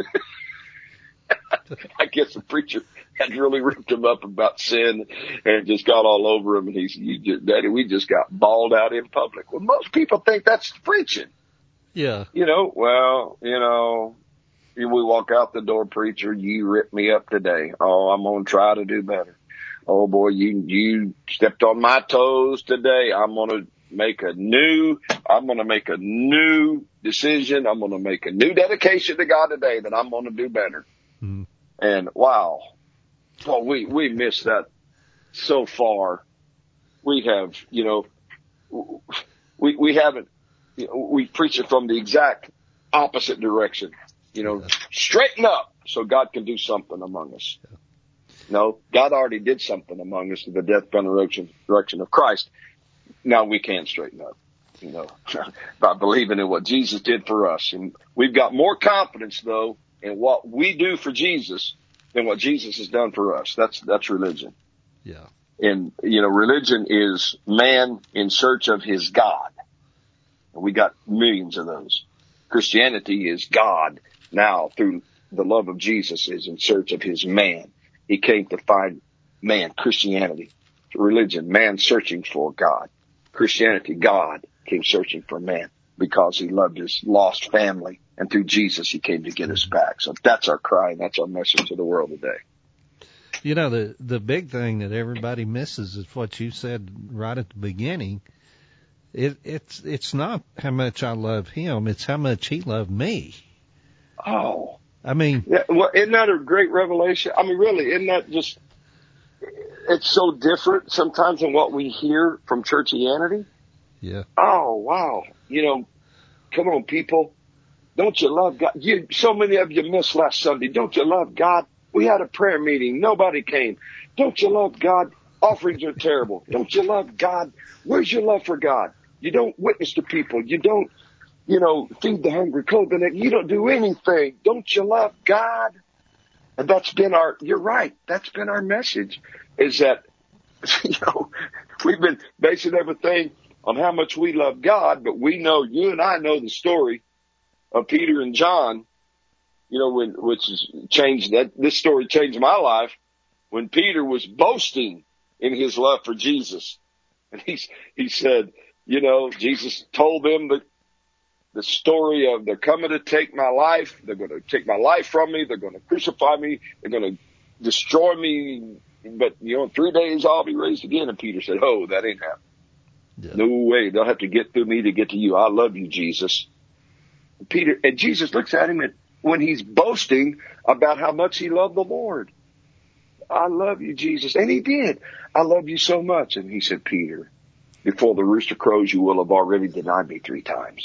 I guess the preacher had really ripped him up about sin and just got all over him. And he said, you just, Daddy, we just got bawled out in public. Well, most people think that's preaching. Yeah. You know, well, you know, we walk out the door, preacher, you ripped me up today. Oh, I'm going to try to do better. Oh boy, you, you stepped on my toes today. I'm going to make a new, I'm going to make a new decision. I'm going to make a new dedication to God today that I'm going to do better. Mm-hmm. And wow, well, we, we missed that so far. We have, you know, we, we haven't, you know, we preach it from the exact opposite direction, you know, yeah. Straighten up so God can do something among us. Yeah. No, God already did something among us in the death, burial, and resurrection of Christ. Now we can straighten up, you know, by believing in what Jesus did for us. And we've got more confidence though in what we do for Jesus than what Jesus has done for us. That's, that's religion. Yeah. And, you know, religion is man in search of his God. And we got millions of those. Christianity is God now through the love of Jesus is in search of his man. He came to find man. Christianity, religion, man searching for God. Christianity, God came searching for man because he loved his lost family. And through Jesus, he came to get us back. So that's our cry, and that's our message to the world today. You know, the the big thing that everybody misses is what you said right at the beginning. It, it's it's not how much I love him; it's how much he loved me. Oh, I mean, yeah, well, isn't that a great revelation? I mean, really, isn't that just? It's so different sometimes than what we hear from churchianity. Yeah. Oh wow, you know, Come on, people. Don't you love God? You, so many of you missed last Sunday. Don't you love God? We had a prayer meeting. Nobody came. Don't you love God? Offerings are terrible. Don't you love God? Where's your love for God? You don't witness to people. You don't, you know, feed the hungry, clothe the naked. You don't do anything. Don't you love God? And that's been our, you're right. That's been our message, is that, you know, we've been basing everything on how much we love God, but we know, you and I know the story of Peter and John, you know, when, which has changed that, this story changed my life when Peter was boasting in his love for Jesus. And he, he said, you know, Jesus told them the, the story of they're coming to take my life. They're going to take my life from me. They're going to crucify me. They're going to destroy me. But, you know, in three days I'll be raised again. And Peter said, oh, that ain't happening. Yeah. No way. They'll have to get through me to get to you. I love you, Jesus. And Peter, and Jesus looks at him and when he's boasting about how much he loved the Lord. I love you, Jesus. And he did. I love you so much. And he said, Peter, before the rooster crows, you will have already denied me three times.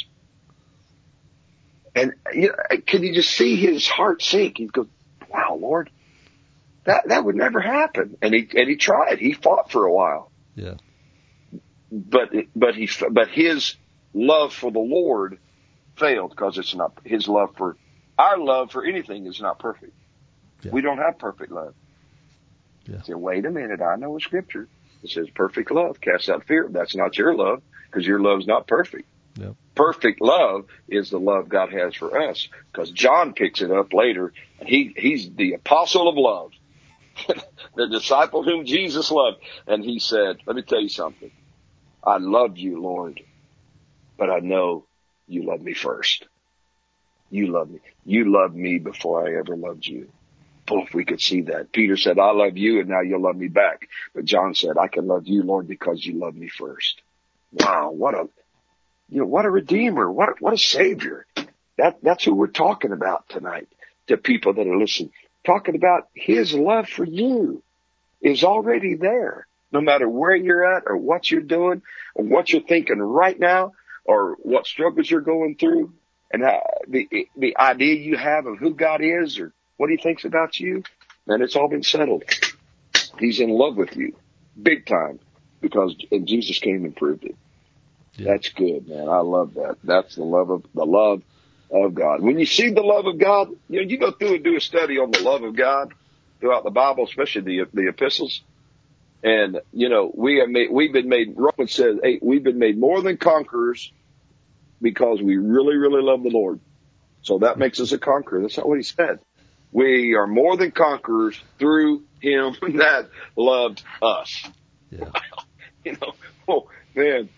And you know, can you just see his heart sink? He goes, wow, Lord, that, that would never happen. And he, and he tried. He fought for a while. Yeah. But, but he, but his love for the Lord failed because it's not, his love for, our love for anything is not perfect. Yeah. We don't have perfect love. Yeah. Say, wait a minute, I know a scripture. It says perfect love casts out fear. That's not your love because your love's not perfect. Yep. Perfect love is the love God has for us because John picks it up later. And he, he's the apostle of love, the disciple whom Jesus loved. And he said, let me tell you something. I love you, Lord, but I know you love me first. You love me. You loved me before I ever loved you. Oh, if we could see that. Peter said, I love you and now you'll love me back. But John said, I can love you, Lord, because you love me first. Wow. What a, you know, what a redeemer. What, what a savior. That, that's who we're talking about tonight to people that are listening. Talking about his love for you is already there. No matter where you're at or what you're doing or what you're thinking right now or what struggles you're going through and how, the, the idea you have of who God is or what he thinks about you, man, it's all been settled. He's in love with you big time because and Jesus came and proved it. Yeah. That's good, man. I love that. That's the love of the love of God. When you see the love of God, you know, you go through and do a study on the love of God throughout the Bible, especially the the epistles. And, you know, we have made, we've been made, Romans says, hey, we've been made more than conquerors because we really, really love the Lord. So that makes us a conqueror. That's not what he said. We are more than conquerors through him that loved us. Yeah. You know, oh man,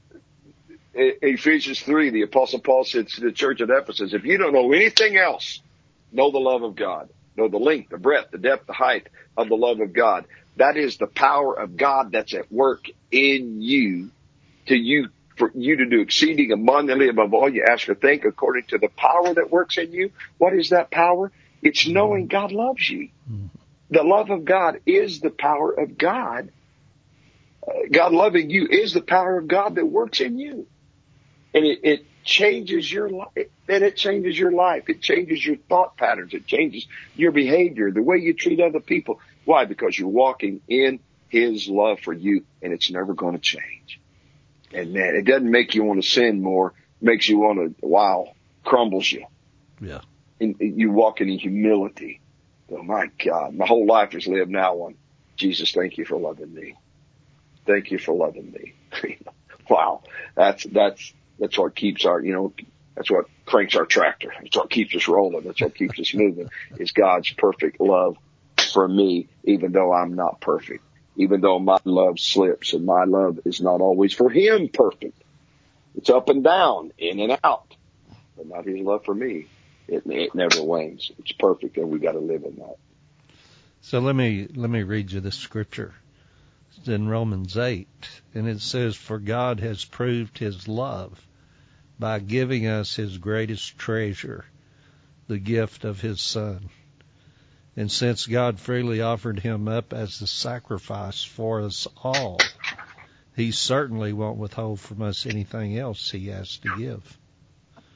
Ephesians three, the apostle Paul said to the church at Ephesus, if you don't know anything else, know the love of God. Know the length, the breadth, the depth, the height of the love of God. That is the power of God that's at work in you to you, for you to do exceeding abundantly above all you ask or think according to the power that works in you. What is that power? It's knowing God loves you. The love of God is the power of God. Uh, God loving you is the power of God that works in you. And it, it changes your life. And it changes your life. It changes your thought patterns. It changes your behavior, the way you treat other people. Why? Because you're walking in his love for you and it's never going to change. And man, it doesn't make you want to sin more. It makes you want to, wow, crumbles you. Yeah. And you walk in humility. Oh my God, my whole life is lived now on Jesus. Thank you for loving me. Thank you for loving me. Wow. That's, that's, that's what keeps our, you know, that's what cranks our tractor. That's what keeps us rolling. That's what keeps us moving is God's perfect love for me, even though I'm not perfect, even though my love slips and my love is not always for him perfect. It's up and down, in and out, but not his love for me. It, it never wanes. It's perfect, and we got to live in that. So let me let me read you this scripture. It's in Romans eight, and it says, "For God has proved his love by giving us his greatest treasure, the gift of his Son. And since God freely offered him up as the sacrifice for us all, he certainly won't withhold from us anything else he has to give."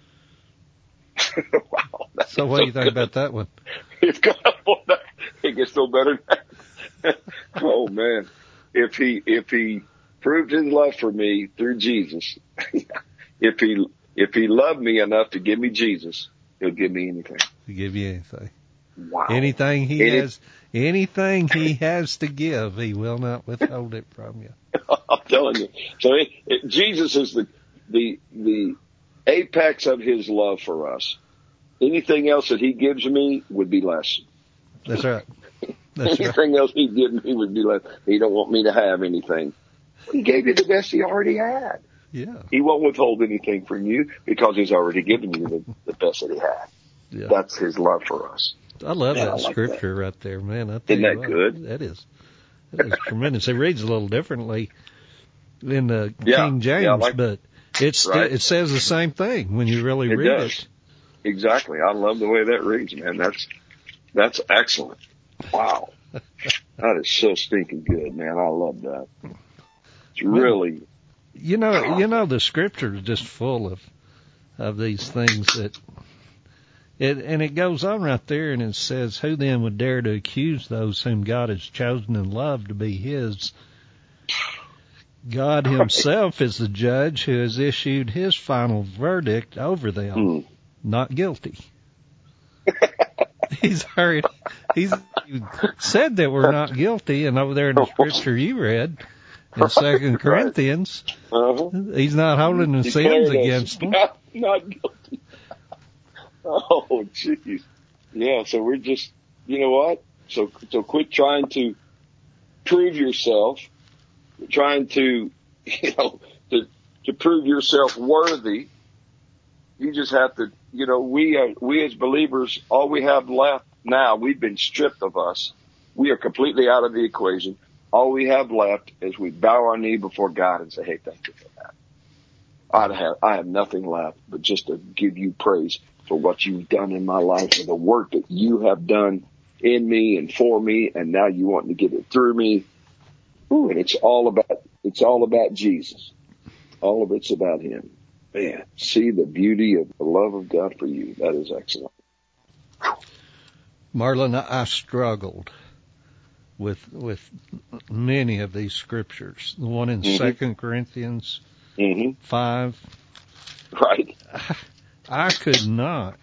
Wow. So what so do you think good. about that one? It's got, it gets no better than that. Oh man. If he, if he proved his love for me through Jesus, if he, if he loved me enough to give me Jesus, he'll give me anything. To give you anything. Wow. Anything he Any, has, anything he has to give, he will not withhold it from you. I'm telling you. So it, it, Jesus is the, the, the apex of his love for us. Anything else that he gives me would be less. That's right. That's anything right. else he'd give me would be less. He don't want me to have anything. He gave you the best he already had. Yeah. He won't withhold anything from you because he's already given you the, the best that he had. Yeah. That's his love for us. I love Man, that I like scripture that. right there, man. I tell Isn't you that what, good? That is. That is tremendous. It reads a little differently in the Yeah. King James, Yeah, I like, but it's right? it says the same thing when you really It read does. it. Exactly. I love the way that reads, man. That's, that's excellent. Wow. That is so stinking good, man. I love that. It's really, You know, you know, the scripture is just full of, of these things that, it, and it goes on right there and it says, who then would dare to accuse those whom God has chosen and loved to be his? God himself is the judge who has issued his final verdict over them. mm. Not guilty. He's already, he's said that we're not guilty, and over there in the scripture you read, in Second Corinthians, uh-huh. he's not holding the sins against them. Not, not guilty. Oh, jeez. Yeah, so we're just, you know what? So, so quit trying to prove yourself, trying to, you know, to, to prove yourself worthy. You just have to, you know, we are, we as believers, all we have left now, we've been stripped of us. We are completely out of the equation. All we have left is we bow our knee before God and say, hey, thank you for that. I have, I have nothing left but just to give you praise for what you've done in my life and the work that you have done in me and for me. And now you want to give it through me. Ooh, and it's all about, it's all about Jesus. All of it's about him. Man, see the beauty of the love of God for you. That is excellent. Marlon, I struggled with with many of these scriptures. The one in mm-hmm. Second Corinthians mm-hmm. five. Right. I, I could not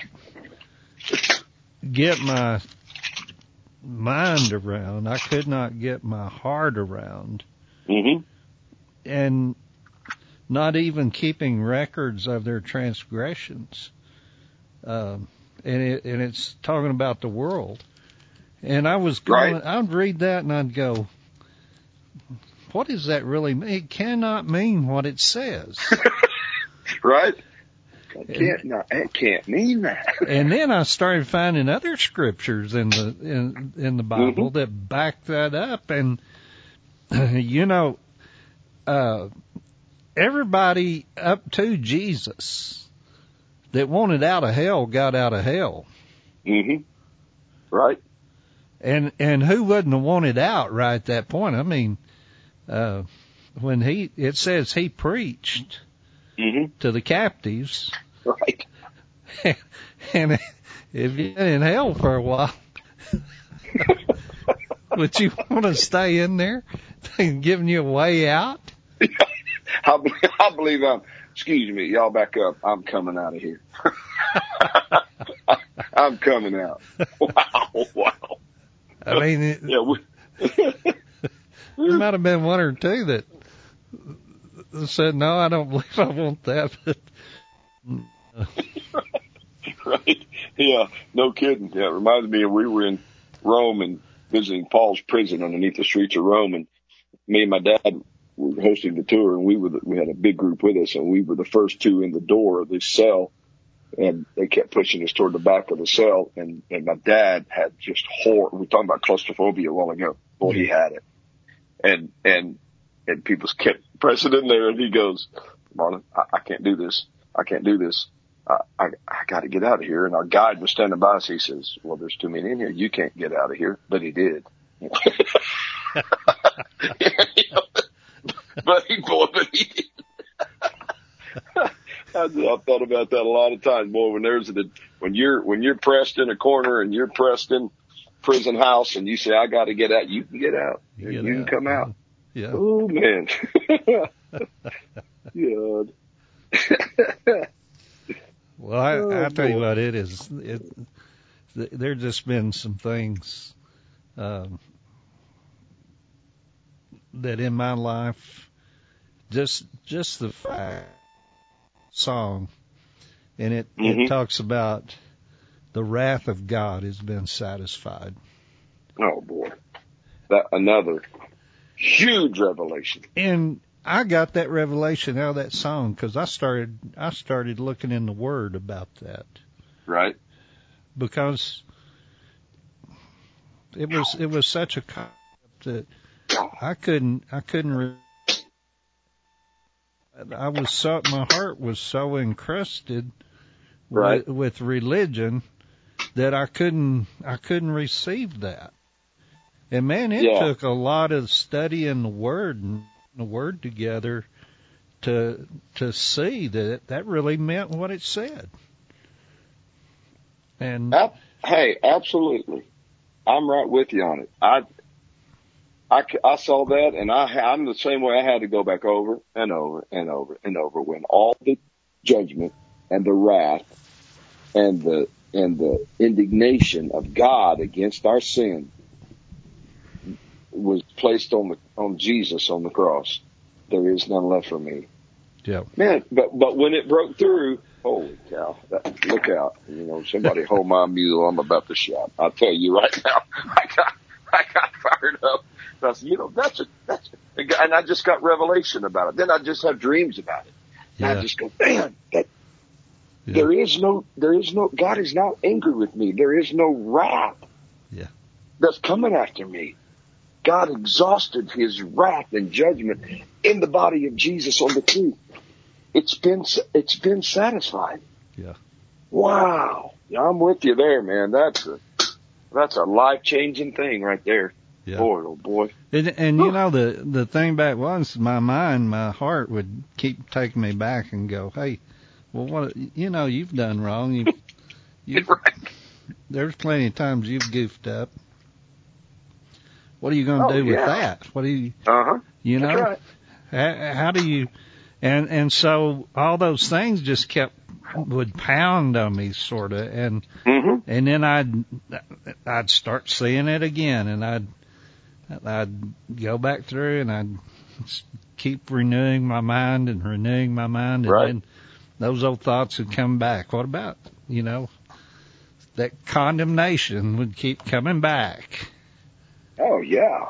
get my mind around. I could not get my heart around. Mm-hmm. And not even keeping records of their transgressions. Um, and it, and it's talking about the world. And I was going, right. I'd read that and I'd go, what does that really mean? It cannot mean what it says. Right. It can't, no, it can't mean that. And then I started finding other scriptures in the, in, in the Bible mm-hmm. that back that up. And, you know, uh, everybody up to Jesus that wanted out of hell got out of hell. Mm-hmm. Right. And and who wouldn't have wanted out right at that point? I mean, uh, when he, it says he preached mm-hmm. to the captives. Right. And if you're in hell for a while, would you want to stay in there and giving you a way out? I believe, I believe I'm, excuse me, y'all back up. I'm coming out of here. I'm coming out. Wow, wow. I mean, it, yeah, we, there might have been one or two that said, no, I don't believe I want that. But, right. Yeah, no kidding. Yeah, it reminds me of we were in Rome and visiting Paul's prison underneath the streets of Rome, and me and my dad were hosting the tour, and we were the, we had a big group with us, and we were the first two in the door of this cell, and they kept pushing us toward the back of the cell, and, and my dad had just horror. We were talking about claustrophobia a while ago. Boy, he had it, and and and people kept pressing in there, and he goes, "Marlon, I, I can't do this. I can't do this. I I, I got to get out of here." And our guide was standing by us. He says, "Well, there's too many in here. You can't get out of here." But he did. But he, boy, but he did. I've thought about that a lot of times, boy. When there's a, when you're when you're pressed in a corner and you're pressed in prison house, and you say, "I got to get out," you can get out. You, get you out. can come out. Yeah. Oh man. God. Well, I, Oh, I tell you boy. what, it is. It, there just been some things um, that in my life, just just the fact song, and it Mm-hmm. it talks about the wrath of God has been satisfied. Oh boy, that another huge revelation. And I got that revelation out of that song because I started I started looking in the Word about that. Right. Because it was it was such a concept that I couldn't I couldn't re- I was so my heart was so encrusted Right. with, with religion that I couldn't I couldn't receive that. And man, it Yeah. took a lot of studying the Word and the Word together to to see that that really meant what it said. And Ab- hey, absolutely. I'm right with you on it. I, I, I saw that, and I, I'm the same way. I had to go back over and over and over and over when all the judgment and the wrath and the and the indignation of God against our sin was placed on the on Jesus on the cross. There is none left for me. yeah. Man, but but when it broke through, holy cow! That, look out! You know, somebody hold my mule. I'm about to shout. I'll tell you right now. I got I got fired up. I said, you know, that's a that's a, and I just got revelation about it. Then I just have dreams about it. And Yeah. I just go, man, that Yeah. there is no there is no God is not angry with me. There is no wrath. Yeah. That's coming after me. God exhausted his wrath and judgment in the body of Jesus on the tree. It's been, it's been satisfied. Yeah. Wow. Yeah, I'm with you there, man. That's a, that's a life-changing thing right there. Yeah. Boy, oh boy. And, and you know, the, the thing back was my mind, my heart would keep taking me back and go, hey, well, what, you know, you've done wrong. You, you, Right. there's plenty of times you've goofed up. What are you going to Oh, do with yeah. that? What do you, Uh-huh. you know, That's right. how, how do you, and, and so all those things just kept, would pound on me sort of. And, Mm-hmm. and then I'd, I'd start seeing it again and I'd, I'd go back through and I'd keep renewing my mind and renewing my mind. And Right. then those old thoughts would come back. What about, you know, that condemnation would keep coming back. Oh, yeah.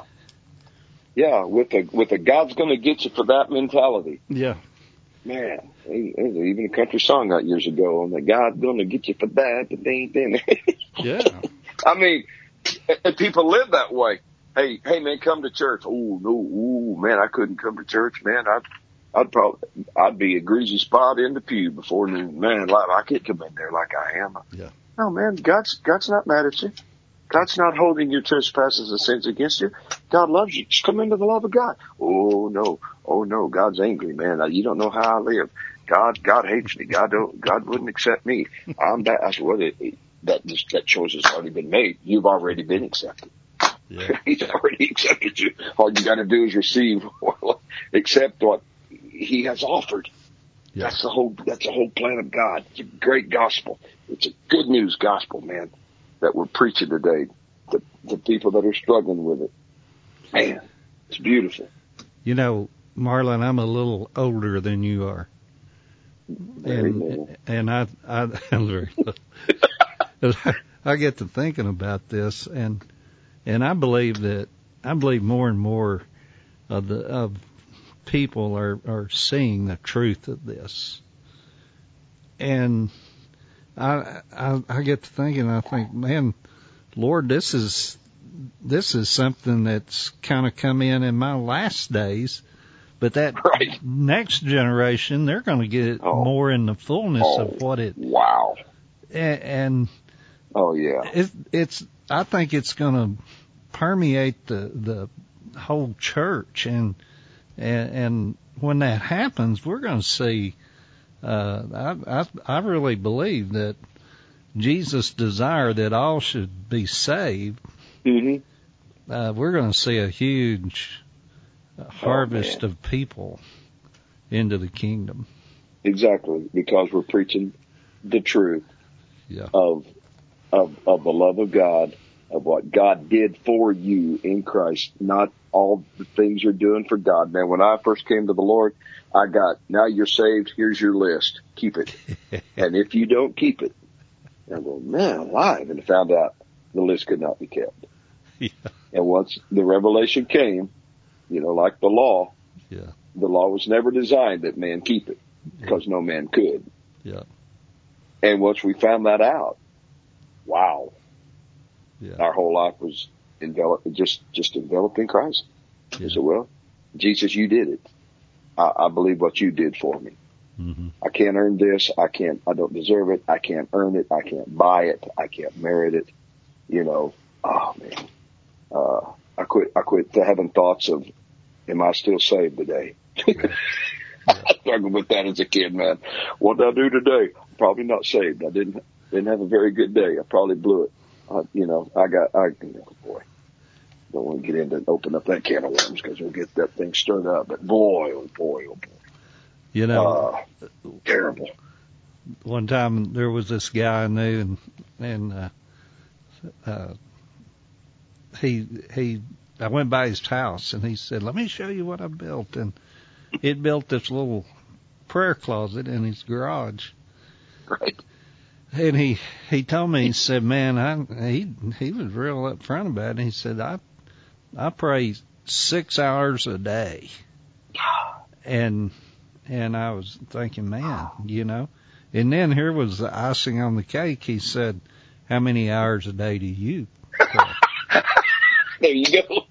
Yeah, with a, with a God's gonna get you for that mentality. Yeah. Man, there's even a country song out years ago on the God's gonna get you for that. But they ain't then. Yeah. I mean, and people live that way. Hey, hey, man, come to church. Oh no, ooh, man, I couldn't come to church, man. I'd, I'd probably, I'd be a greasy spot in the pew before noon. Man, like, I can't come in there like I am. Yeah. No, man, God's, God's not mad at you. God's not holding your trespasses and sins against you. God loves you. Just come into the love of God. Oh no, oh no, God's angry, man. You don't know how I live. God, God hates me. God don't, God wouldn't accept me. I'm that. That's what it. That that choice has already been made. You've already been accepted. Yeah. He's already accepted you. All you got to do is receive, accept what He has offered. Yeah. That's the whole. That's the whole plan of God. It's a great gospel. It's a good news gospel, man, that we're preaching today to the people that are struggling with it. Man, it's beautiful. You know, Marlon, I'm a little older than you are. Very little. And, and I, I, I'm very little. I get to thinking about this, and and I believe that I believe more and more of the of people are are seeing the truth of this, and I I, I get to thinking, I think, man, Lord, this is this is something that's kind of come in in my last days. But that Right. next generation, they're going to get it Oh. more in the fullness Oh, of what it, wow. and, and Oh, yeah. it, it's, I think it's going to permeate the, the whole church. And, and, and when that happens, we're going to see uh, I, I I really believe that Jesus' desire that all should be saved. Mm-hmm. Uh, we're going to see a huge harvest oh, of people into the kingdom. Exactly, because we're preaching the truth yeah. of, of of the love of God, of what God did for you in Christ, not all the things you're doing for God. Man, when I first came to the Lord, I got, now you're saved, here's your list, keep it. And if you don't keep it, I go, man, alive, and found out the list could not be kept. Yeah. And once the revelation came, you know, like the law, yeah. the law was never designed that man keep it, because no man could. Yeah. And once we found that out, wow, yeah. our whole life was enveloped, just just enveloped in Christ. Yeah. I said, well, Jesus, you did it. I, I believe what you did for me. Mm-hmm. I can't earn this. I can't. I don't deserve it. I can't earn it. I can't buy it. I can't merit it. You know. Oh man. Uh, I quit. I quit having thoughts of, am I still saved today? Yeah. Yeah. I struggled with that as a kid, man. What did I do today? Probably not saved. I didn't didn't have a very good day. I probably blew it. I, you know, I got. I you know, boy, don't want to get into and open up that can of worms because we'll get that thing stirred up. But boy, oh boy, oh boy. You know, uh, terrible. One time there was this guy I knew, and and uh, uh, he he I went by his house, and he said, "Let me show you what I built." And it built this little prayer closet in his garage. Right. And he he told me, he said, "Man, I he he was real upfront about it." He said, "I I pray six hours a day," and and I was thinking, man, you know. And then here was the icing on the cake. He said, "How many hours a day do you pray?" There you go.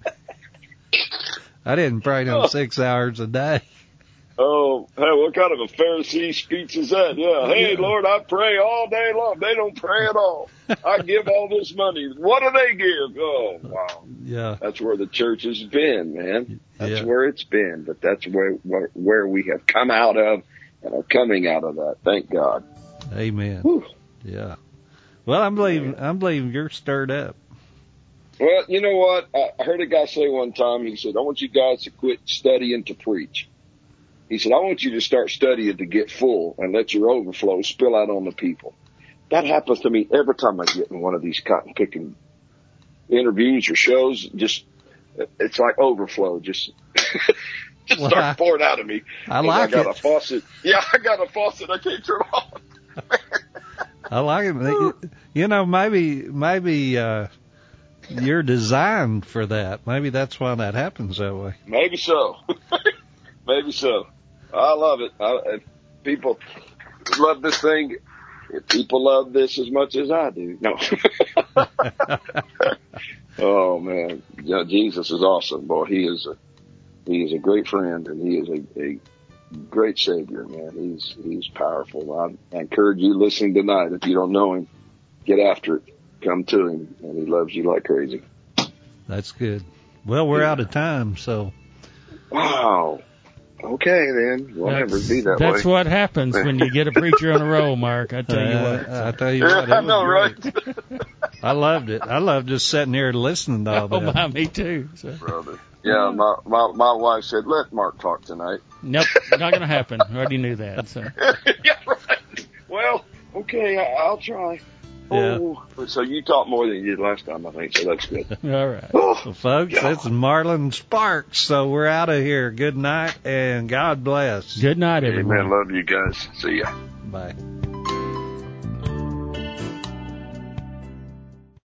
I didn't pray no six hours a day. Oh, hey, what kind of a Pharisee speech is that? Yeah. Hey, Yeah. Lord, I pray all day long. They don't pray at all. I give all this money. What do they give? Oh, wow. Yeah. That's where the church has been, man. That's Yeah. where it's been. But that's where, where where we have come out of and are coming out of that. Thank God. Amen. Whew. Yeah. Well, I'm believing. I'm believing you're stirred up. Well, you know what? I heard a guy say one time, he said, I want you guys to quit studying to preach. He said, I want you to start studying to get full and let your overflow spill out on the people. That happens to me every time I get in one of these cotton picking interviews or shows. Just, it's like overflow. Just, just Well, start pouring out of me. I like I got it. a faucet. Yeah, I got a faucet I can't turn on. I like it. You know, maybe, maybe, uh, you're designed for that. Maybe that's why that happens that way. Maybe so. Maybe so. I love it. I, if people love this thing, if people love this as much as I do. No. Oh man. Yeah, Jesus is awesome, boy. He is a, he is a great friend, and he is a, a great savior, man. He's, he's powerful. I, I encourage you listening tonight. If you don't know him, get after it. Come to him, and he loves you like crazy. That's good. Well, we're out of time, so. Wow. Okay, then. We'll never be that That's way. what happens when you get a preacher on a roll, Mark. I tell you Uh, what. I tell you Yeah, what. It I was know, great. right? I loved it. I loved just sitting here listening to all Oh, that. my, me too. So. Brother. Yeah, my, my my wife said, let Mark talk tonight. Nope, not going to happen. I already knew that. So. Yeah, right. Well, okay, I, I'll try. Yeah. Oh, so you talked more than you did last time, I think, so that's good. All right. Oh, Well, folks, God. this is Marlon Sparks, so we're out of here. Good night, and God bless. Good night, everyone. Amen. Love you guys. See ya. Bye.